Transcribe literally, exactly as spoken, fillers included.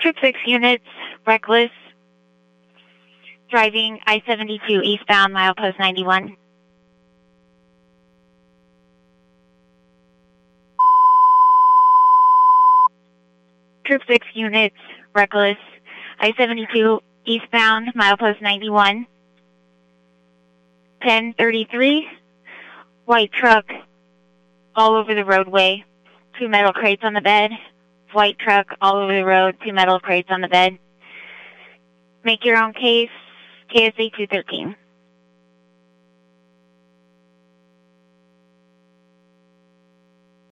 Troop six units, reckless, driving I seventy-two eastbound, milepost ninety-one. Troop six units, reckless, I seventy-two eastbound, milepost ninety-one. ten thirty-three, white truck, all over the roadway, two metal crates on the bed. White truck, all over the road, two metal crates on the bed. Make your own case, K S A two thirteen.